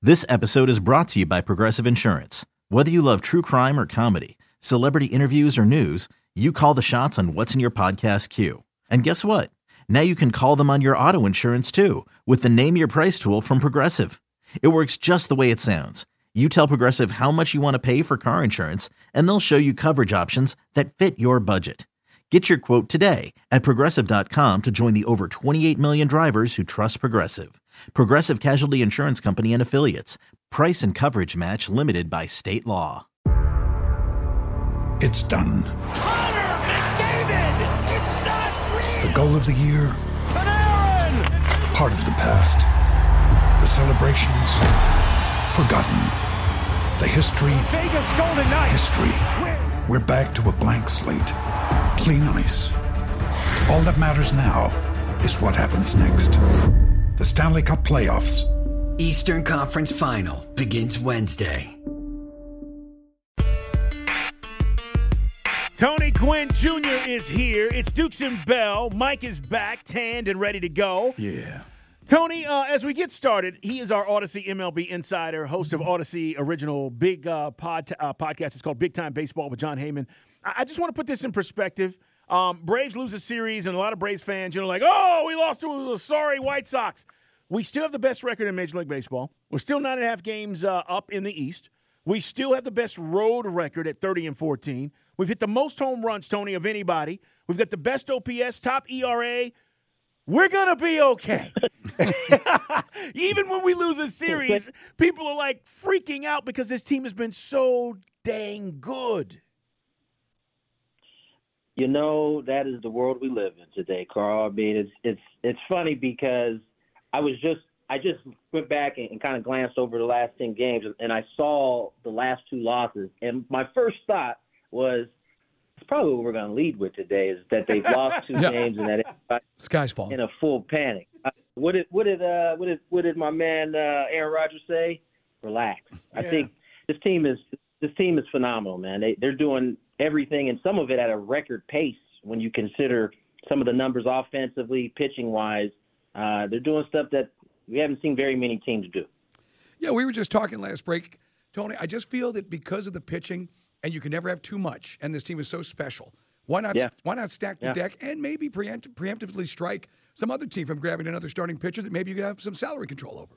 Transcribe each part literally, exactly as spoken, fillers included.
This episode is brought to you by Progressive Insurance. Whether you love true crime or comedy, celebrity interviews or news, you call the shots on what's in your podcast queue. And guess what? Now you can call them on your auto insurance too with the Name Your Price tool from Progressive. It works just the way it sounds. You tell Progressive how much you want to pay for car insurance, and they'll show you coverage options that fit your budget. Get your quote today at Progressive dot com to join the over twenty-eight million drivers who trust Progressive. Progressive Casualty Insurance Company and Affiliates. Price and coverage match limited by state law. It's done. Connor McDavid! It's not real! The goal of the year. Panarin! Part of the past. The celebrations. Forgotten. The history. Vegas Golden Knights! History. We're back to a blank slate. Clean ice. All that matters now is what happens next. The Stanley Cup Playoffs. Eastern Conference Final begins Wednesday. Tony Gwynn Junior is here. It's Dukes and Bell. Mike is back, tanned and ready to go. Yeah. Tony, uh, as we get started, he is our Odyssey M L B insider, host of Odyssey original big uh, pod, uh, podcast. It's called Big Time Baseball with John Heyman. I, I just want to put this in perspective. Um, Braves lose a series, and a lot of Braves fans, you know, like, oh, we lost to a sorry White Sox. We still have the best record in Major League Baseball. We're still nine and a half games uh, up in the East. We still have the best road record at thirty and fourteen. We've hit the most home runs, Tony, of anybody. We've got the best O P S, top E R A. We're going to be okay. Even when we lose a series, people are like freaking out because this team has been so dang good. You know, that is the world we live in today, Carl. I mean, it's it's it's funny because I was just I just went back and, and kind of glanced over the last ten games, and I saw the last two losses, and my first thought was, it's probably what we're going to lead with today is that they've lost two yeah. games and that everybody's Sky's falling. in a full panic. Uh, what did what did uh, what did what did my man uh, Aaron Rodgers say? Relax. I Yeah. think this team is this team is phenomenal, man. They they're doing everything, and some of it at a record pace when you consider some of the numbers offensively, pitching wise. Uh, they're doing stuff that we haven't seen very many teams do. Yeah, we were just talking last break, Tony. I just feel that because of the pitching, and you can never have too much, and this team is so special. Why not? Yeah. Why not stack the Yeah. deck and maybe preempt, preemptively strike some other team from grabbing another starting pitcher that maybe you could have some salary control over?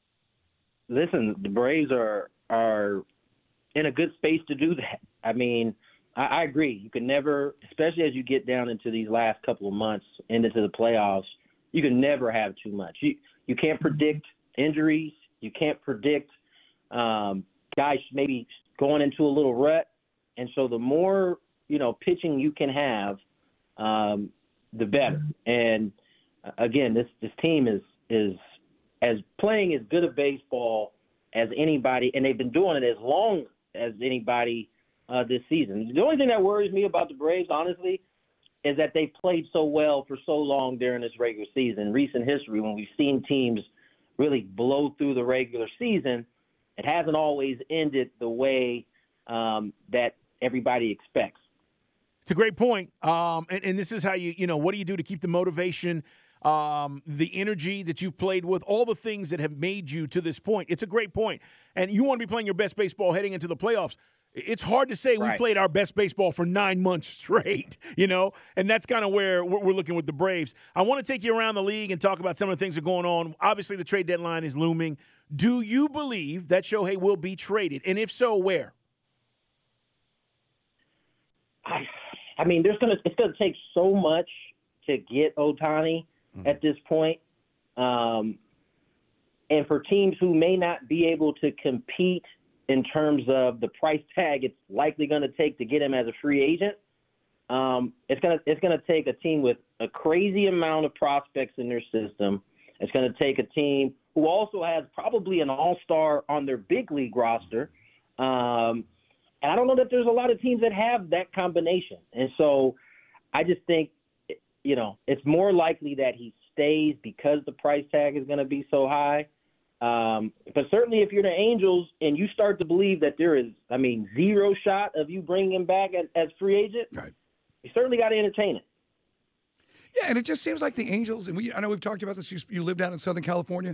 Listen, the Braves are are in a good space to do that. I mean, I, I agree. You can never, especially as you get down into these last couple of months and into the playoffs, you can never have too much. You you can't predict injuries. You can't predict um, guys maybe going into a little rut. And so the more, you know, pitching you can have, um, the better. And uh, again, this, this team is, is as playing as good a baseball as anybody, and they've been doing it as long as anybody uh, this season. The only thing that worries me about the Braves, honestly, is that they played so well for so long during this regular season. In recent history, when we've seen teams really blow through the regular season, it hasn't always ended the way um, that everybody expects. It's a great point. Um, and, and this is how you, you know, what do you do to keep the motivation, um, the energy that you've played with, all the things that have made you to this point. It's a great point. And you want to be playing your best baseball heading into the playoffs. It's hard to say we Right. played our best baseball for nine months straight, you know, and that's kind of where we're looking with the Braves. I want to take you around the league and talk about some of the things that are going on. Obviously, the trade deadline is looming. Do you believe that Shohei will be traded? And if so, where? I, I mean, there's gonna it's gonna take so much to get Ohtani mm-hmm. at this point, um, and for teams who may not be able to compete in terms of the price tag it's likely going to take to get him as a free agent, um, it's gonna it's gonna take a team with a crazy amount of prospects in their system. It's going to take a team who also has probably an all-star on their big league roster. Um, And I don't know that there's a lot of teams that have that combination. And so I just think, you know, it's more likely that he stays because the price tag is going to be so high. Um, but certainly if you're the Angels and you start to believe that there is, I mean, zero shot of you bringing him back as, as free agent, right. you certainly got to entertain it. Yeah, and it just seems like the Angels, and we I know we've talked about this, you, you live down in Southern California.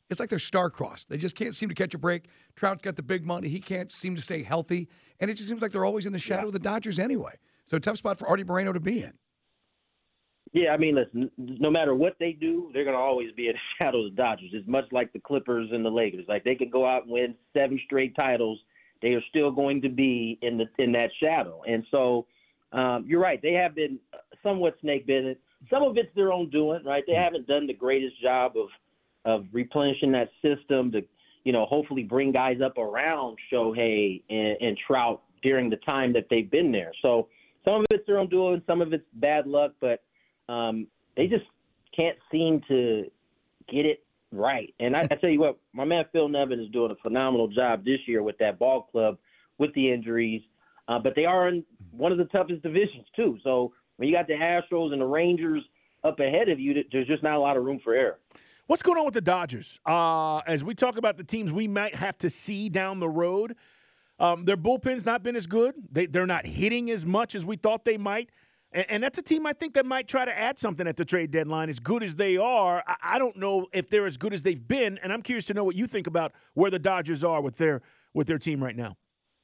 it's like they're star-crossed. They just can't seem to catch a break. Trout's got the big money. He can't seem to stay healthy. And it just seems like they're always in the shadow yeah. of the Dodgers anyway. So tough spot for Artie Moreno to be in. Yeah, I mean, listen, no matter what they do, they're going to always be in the shadow of the Dodgers. It's much like the Clippers and the Lakers. Like, they could go out and win seven straight titles. They are still going to be in the in that shadow. And so um, you're right. They have been somewhat snake-bitten. Some of it's their own doing, right? They haven't done the greatest job of of replenishing that system to, you know, hopefully bring guys up around Shohei and, and Trout during the time that they've been there. So some of it's their own doing, some of it's bad luck, but Um, they just can't seem to get it right. And I, I tell you what, my man Phil Nevin is doing a phenomenal job this year with that ball club with the injuries. Uh, but they are in one of the toughest divisions, too. So when you got the Astros and the Rangers up ahead of you, there's just not a lot of room for error. What's going on with the Dodgers? Uh, as we talk about the teams we might have to see down the road, um, their bullpen's not been as good. They, they're not hitting as much as we thought they might. And that's a team I think that might try to add something at the trade deadline. As good as they are, I don't know if they're as good as they've been, and I'm curious to know what you think about where the Dodgers are with their with their team right now.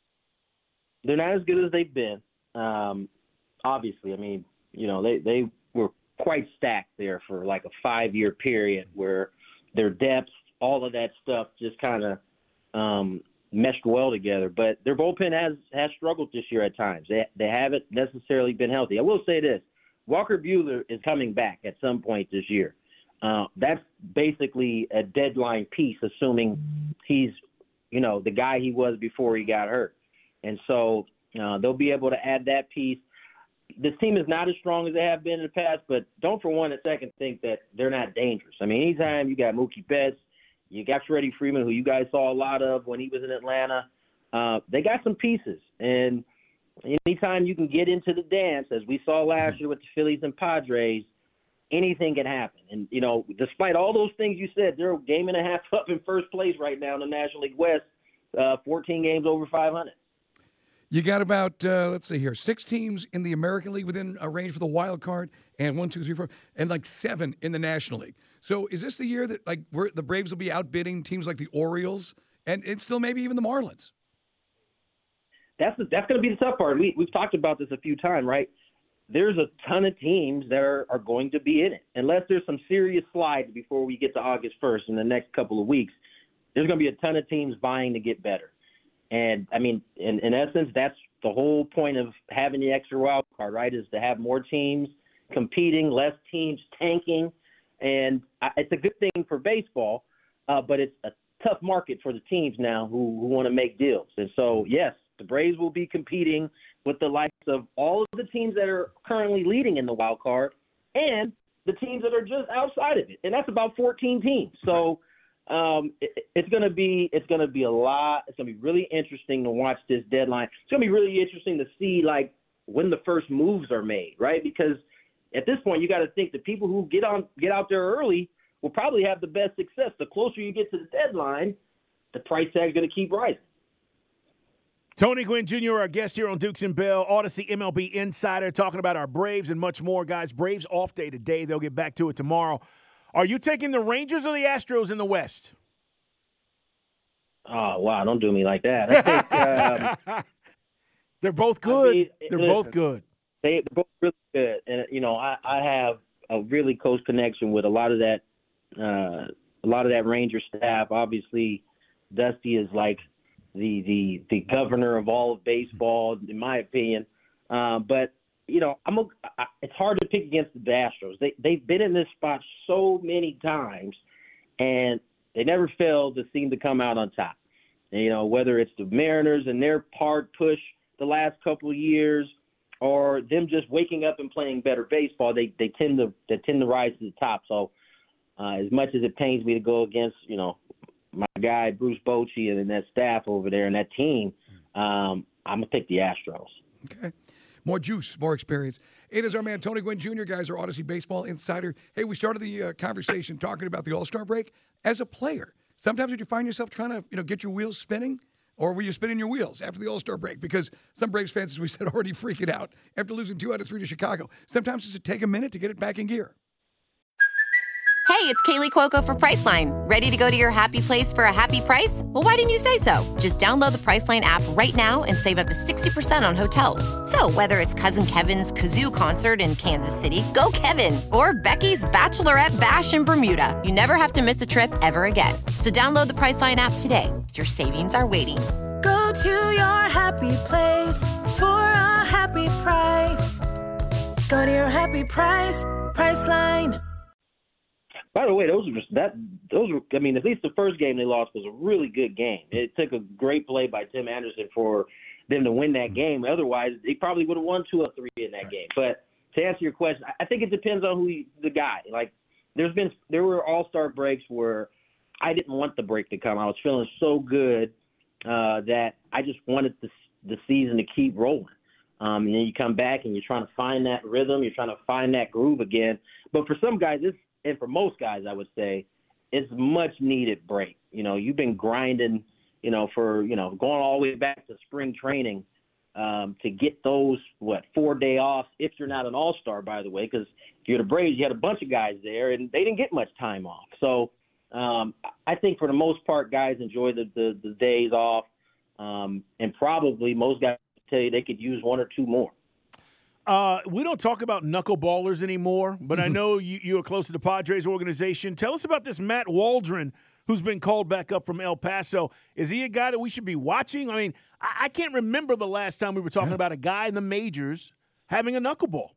They're not as good as they've been. Um, obviously, I mean, you know, they, they were quite stacked there for like a five-year period where their depth, all of that stuff just kind of um, – meshed well together, but their bullpen has has struggled this year at times. They they haven't necessarily been healthy. I will say this: Walker Buehler is coming back at some point this year. Uh, that's basically a deadline piece, assuming he's, you know, the guy he was before he got hurt. And so uh, they'll be able to add that piece. This team is not as strong as they have been in the past, but don't for one second think that they're not dangerous. I mean, anytime you got Mookie Betts, you got Freddie Freeman, who you guys saw a lot of when he was in Atlanta. Uh, they got some pieces. And anytime you can get into the dance, as we saw last year with the Phillies and Padres, anything can happen. And, you know, despite all those things you said, they're a game and a half up in first place right now in the National League West, uh, fourteen games over five hundred. You got about, uh, let's see here, six teams in the American League within a range for the wild card, and one, two, three, four, and like seven in the National League. So is this the year that like we're, the Braves will be outbidding teams like the Orioles and it's still maybe even the Marlins? That's the, that's going to be the tough part. We, we've talked about this a few times, right? There's a ton of teams that are, are going to be in it. Unless there's some serious slides before we get to August first in the next couple of weeks, there's going to be a ton of teams vying to get better. And, I mean, in, in essence, that's the whole point of having the extra wild card, right, is to have more teams competing, less teams tanking. And it's a good thing for baseball, uh, but it's a tough market for the teams now who, who want to make deals. And so, yes, the Braves will be competing with the likes of all of the teams that are currently leading in the wild card and the teams that are just outside of it. And that's about fourteen teams. So um, it, it's going to be it's going to be a lot. It's going to be really interesting to watch this deadline. It's going to be really interesting to see, like, when the first moves are made, right? Because at this point, you got to think the people who get on get out there early will probably have the best success. The closer you get to the deadline, the price tag is going to keep rising. Tony Gwynn Junior, our guest here on Dukes and Bell, Odyssey M L B Insider, talking about our Braves and much more. Guys, Braves off day today. They'll get back to it tomorrow. Are you taking the Rangers or the Astros in the West? Oh, wow, don't do me like that. I think, um, they're both good. I mean, they're listen, both good. They, they're both really good. And, you know, I, I have a really close connection with a lot of that uh, a lot of that Ranger staff. Obviously, Dusty is like the the the governor of all of baseball, in my opinion. Uh, but you know, I'm a, I, it's hard to pick against the Astros. They they've been in this spot so many times, and they never fail to seem to come out on top. And, you know, whether it's the Mariners and their hard push the last couple of years, or them just waking up and playing better baseball, they they tend to they tend to rise to the top. So, uh, as much as it pains me to go against, you know, my guy Bruce Bochy and that staff over there and that team, um, I'm gonna pick the Astros. Okay, more juice, more experience. It is our man Tony Gwynn Junior Guys, our Odyssey Baseball Insider. Hey, we started the uh, conversation talking about the All-Star break. As a player, sometimes would you find yourself trying to, you know, get your wheels spinning? Or were you spinning your wheels after the All-Star break? Because some Braves fans, as we said, already freaking out after losing two out of three to Chicago. Sometimes does it take a minute to get it back in gear? Hey, it's Kaylee Cuoco for Priceline. Ready to go to your happy place for a happy price? Well, why didn't you say so? Just download the Priceline app right now and save up to sixty percent on hotels. So whether it's Cousin Kevin's Kazoo Concert in Kansas City, go Kevin, or Becky's Bachelorette Bash in Bermuda, you never have to miss a trip ever again. So download the Priceline app today. Your savings are waiting. Go to your happy place for a happy price. Go to your happy price, Priceline. By the way, those were just that. Those were. I mean, at least the first game they lost was a really good game. It took a great play by Tim Anderson for them to win that game. Otherwise, they probably would have won two or three in that game. But to answer your question, I think it depends on who he, the guy. Like, there's been there were all-star breaks where I didn't want the break to come. I was feeling so good uh, that I just wanted the the season to keep rolling. Um, and then you come back and you're trying to find that rhythm. You're trying to find that groove again. But for some guys, it's and for most guys, I would say, it's much needed break. You know, you've been grinding, you know, for, you know, going all the way back to spring training um, to get those, what, four day offs, if you're not an all-star, by the way, because if you're the Braves, you had a bunch of guys there, and they didn't get much time off. So um, I think for the most part, guys enjoy the, the, the days off, um, and probably most guys tell you they could use one or two more. Uh, we don't talk about knuckleballers anymore, but I know you, you are close to the Padres organization. Tell us about this Matt Waldron, who's been called back up from El Paso. Is he a guy that we should be watching? I mean, I, I can't remember the last time we were talking yeah. about a guy in the majors having a knuckleball.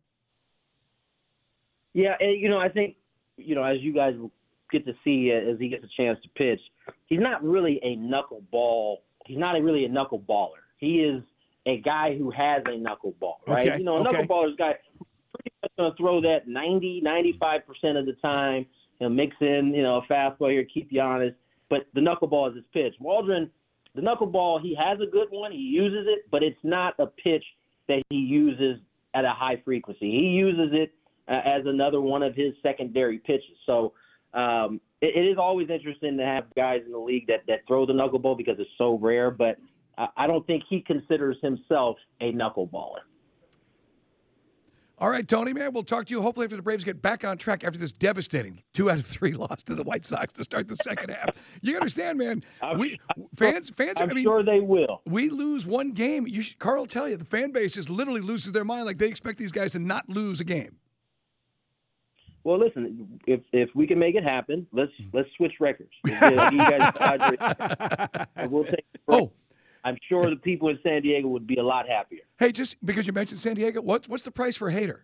Yeah, and, you know, I think, you know, as you guys get to see uh, as he gets a chance to pitch, he's not really a knuckleball. He's not a, really a knuckleballer. He is a guy who has a knuckleball, right? Okay, you know, a okay. knuckleballer's guy pretty much going to throw that ninety, ninety-five percent of the time. He'll mix in, you know, a fastball here, keep you honest. But the knuckleball is his pitch. Waldron, the knuckleball, he has a good one. He uses it, but it's not a pitch that he uses at a high frequency. He uses it uh, as another one of his secondary pitches. So um, it, it is always interesting to have guys in the league that, that throw the knuckleball because it's so rare. But I don't think he considers himself a knuckleballer. All right, Tony, man, we'll talk to you hopefully after the Braves get back on track after this devastating two out of three loss to the White Sox to start the second half. You understand, man? I'm, we I'm, fans, fans. I'm I mean, sure they will. We lose one game. You should, Carl will tell you the fan base just literally loses their mind, like they expect these guys to not lose a game. Well, listen, if if we can make it happen, let's let's switch records. You guys, we'll take the break. Oh. I'm sure the people in San Diego would be a lot happier. Hey, just because you mentioned San Diego, what's what's the price for Hader?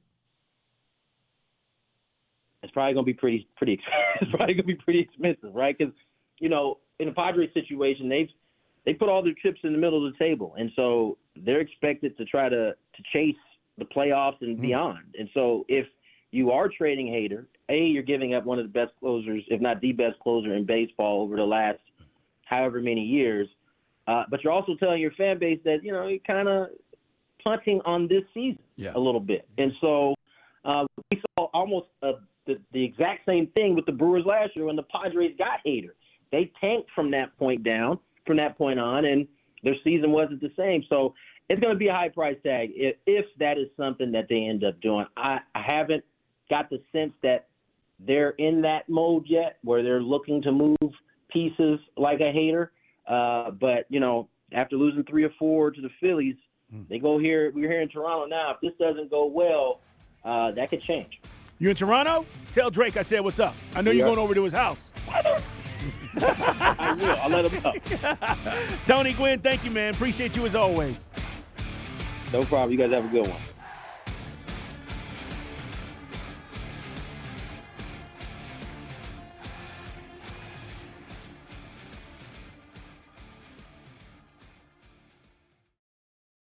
It's probably going to be pretty pretty. It's probably going to be pretty expensive, right? Because you know, in a Padres situation, they've they put all their chips in the middle of the table, and so they're expected to try to to chase the playoffs and mm-hmm. beyond. And so, if you are trading Hader, A, you're giving up one of the best closers, if not the best closer in baseball over the last however many years. Uh, but you're also telling your fan base that, you know, you're kind of punting on this season yeah. a little bit. And so uh, we saw almost a, the, the exact same thing with the Brewers last year when the Padres got Hader. They tanked from that point down, from that point on, and their season wasn't the same. So it's going to be a high price tag if, if that is something that they end up doing. I, I haven't got the sense that they're in that mode yet where they're looking to move pieces like a Hader. Uh, but, you know, after losing three or four to the Phillies, mm. they go here. We're here in Toronto now. If this doesn't go well, uh, that could change. You in Toronto? Tell Drake I said what's up. I know you're yeah. going over to his house. I will. I'll let him know. Tony Gwynn, thank you, man. Appreciate you as always. No problem. You guys have a good one.